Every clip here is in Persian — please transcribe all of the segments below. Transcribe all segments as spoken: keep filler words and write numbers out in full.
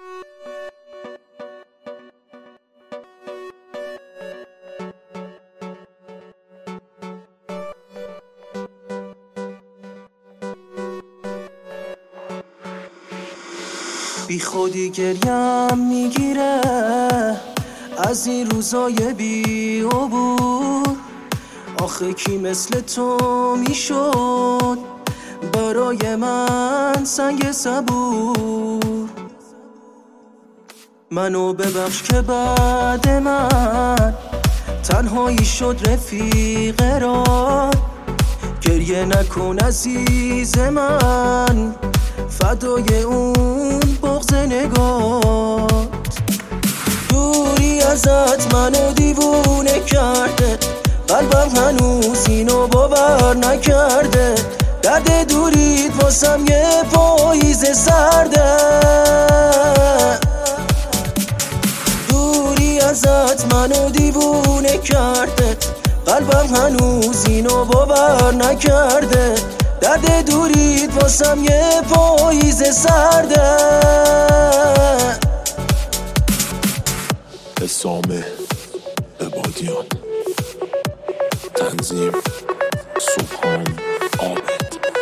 بی خودی گریم میگیره از این روزای بی عبور. آخه کی مثل تو میشد برای من سنگ صبور. منو ببخش که بعد من تنهایی شد رفیق راه. گریه نکن عزیز من فدای اون بغض نگات. دوری ازت منو دیوونه کرده، قلبم هنوز اینو باور نکرده. درد دوریت واسم یه پاییز سرده. دوری ازت منو دیوونه کرده، قلبم هنوز اینو باور نکرده. درد دوریت واسم یه پاییز سرده. حسام عبادیان، تنظیم سبحان عابد.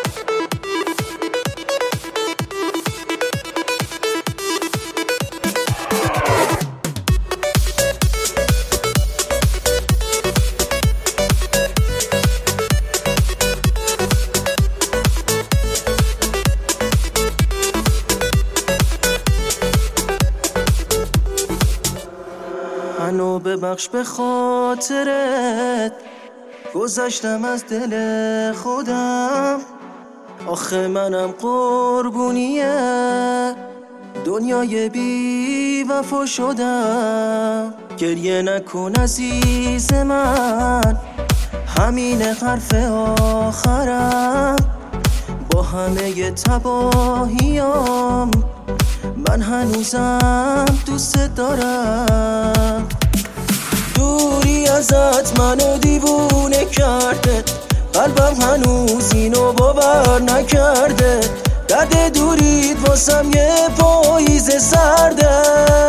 منو ببخش به خاطرت گذشتم از دل خودم. آخه منم قربونیه دنیای بی وفا شدم. گریه نکن عزیز من همین حرف آخرم. با همه تباهیام من هنوزم دوست دارم. دوری ازت منو دیوونه کرده، قلبم هنوز اینو باور نکرده. درد دوریت واسم یه پاییز سرده.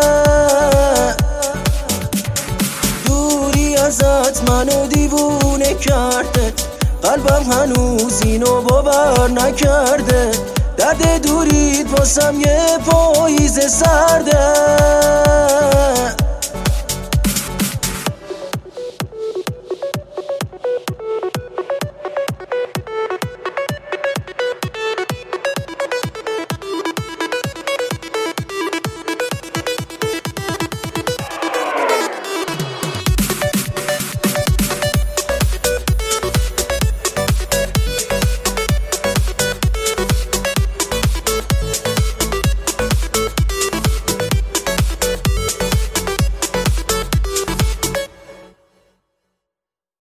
دوری ازت منو دیوونه کرده، قلبم هنوز اینو باور نکرده. درد دوریت واسم یه پاییز سرده.